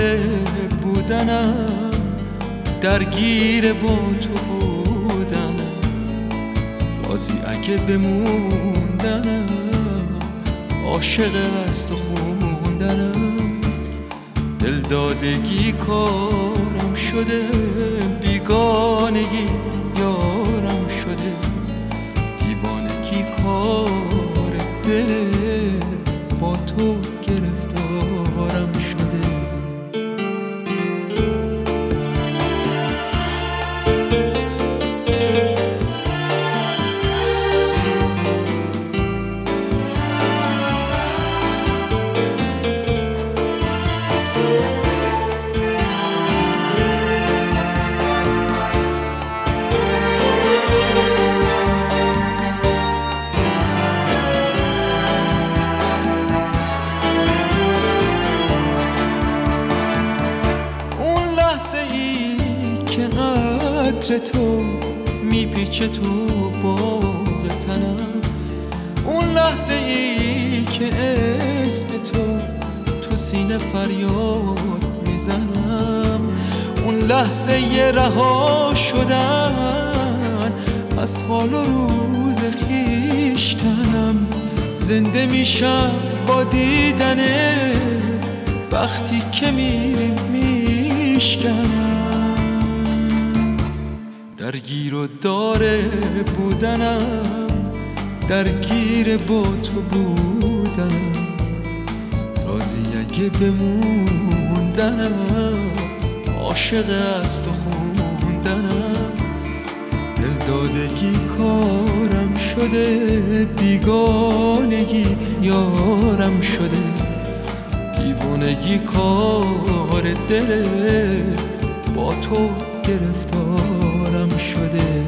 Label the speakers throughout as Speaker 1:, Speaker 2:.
Speaker 1: بودنم، درگیر با تو بودنم، راضی اگه بموندنم، عاشق از تو خوندنم. دلدادگی کارم شده، بیگانگی یارم شده، دیوانگی کار دل با تو گرفتارم شده. عطر تو میپیچه تو باغ تنم، اون لحظه ای که اسم تو سینه فریاد میزنم، اون لحظه ی رها شدن از حال و روز خویشتنم. زنده میشم با دیدنه وقتی که میریم میشکنم. درگیر و داره بودنم، درگیر با تو بودنم، راضی اگه بموندنم، عاشق از تو خوندنم. دلدادگی کارم شده، بیگانگی یارم شده، دیوانگی کار دل با تو گرفتارم شده.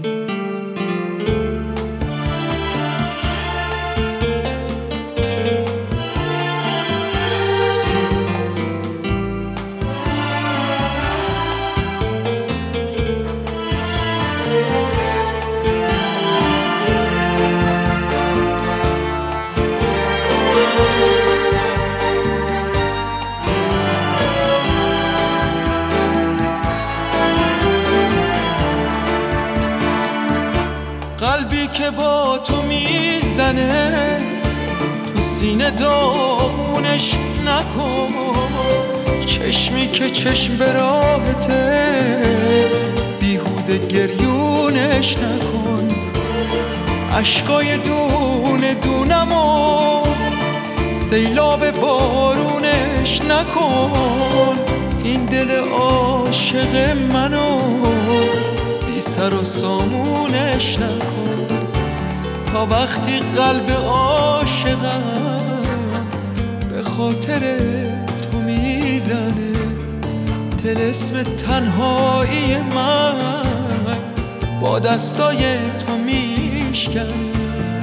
Speaker 1: قلبی که با تو میزنه تو سینه داغونش نکن، چشمی که چشم به راهته بیهوده گریونش نکن، عشقای دونه دونمو سیلاب بارونش نکن. این دل عاشق منو بی سر و سامونش نکن، تا وقتی قلب عاشقم به خاطر تو میزنه، طلسم تنهایی من با دستای تو میشکنه.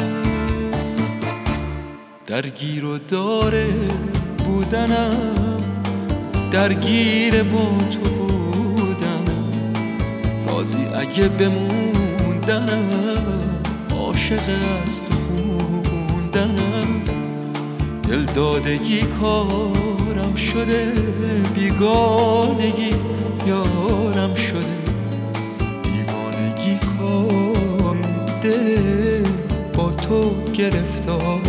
Speaker 1: درگیر و داره بودنم، درگیر با تو بودنم، راضی اگه بموندنم، عاشق از تو خوندنم. دلدادگی کارم شده، بیگانگی یارم شده، دیوانگی کار دل با تو گرفتار